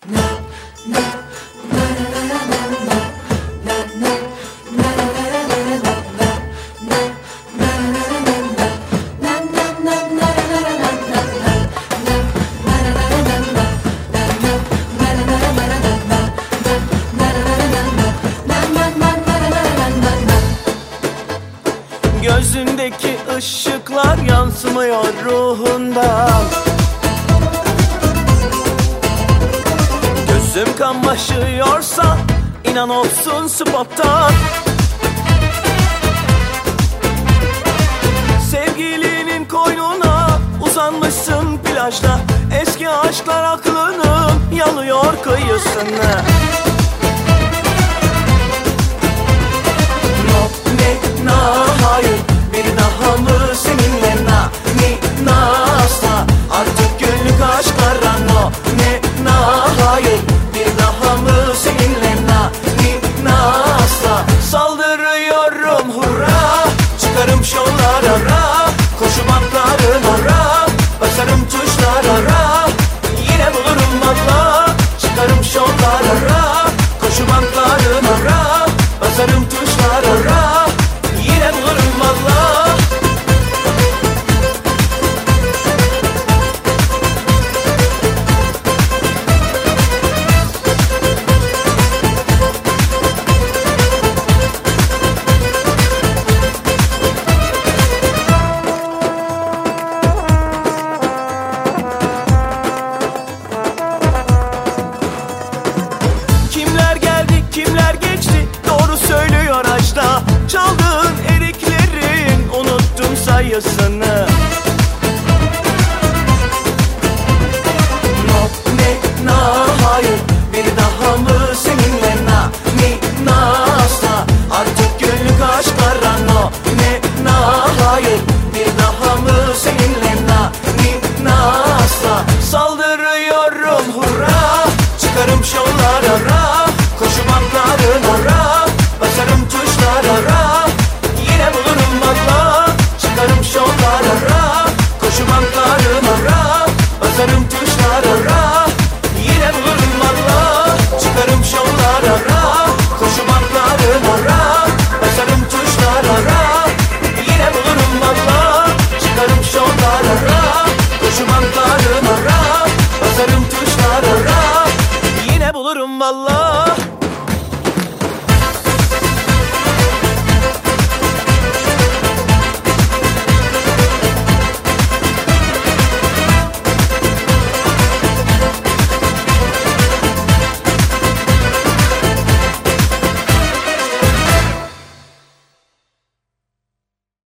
Gözündeki ışıklar yansımıyor ruhundan. Gözüm kamaşıyorsa inan olsun spottan. Sevgilinin koynuna uzanmışsın plajda. Eski aşklar aklının yalıyor kıyısını. No, ne, na, hayır. Bir daha mı seninle na, ni, na, asla. Artık günlük aşklara no, ne, na, hayır. Bir daha mı seninle na, ni, na, asla. Saldırıyorum hurra, çıkarım şovlara ra. Koşu bantların ara, basarım tuşlara ra. Yine bulurum valla, çıkarım şovlara ra. Koşu bantların ara, basarım tuşlara ra. Yine bulurum valla. Kimler geldi, kimler geçti, doğru söylüyor Ajda. Çaldığın eriklerin unuttum sayısını. No, ne, na, hayır. Bir daha mı seninle na, ni, na, asla. Artık günlük aşklara no, ne, na, hayır. Bir daha mı seninle na, ni, na, asla. Saldırıyorum hurra, çıkarım şovlara ra. Koşu bantların ara, basarım tuşlara ra. Yine bulurum valla, çıkarım şovlara ra. Koşu bantların ara, basarım tuşlara ra. Yine bulurum valla, çıkarım şovlara ra. Koşu bantların ara, basarım tuşlara ra. Yine bulurum valla, çıkarım şovlara ra. Koşu bantların ara, basarım tuşlara ra. Yine bulurum valla.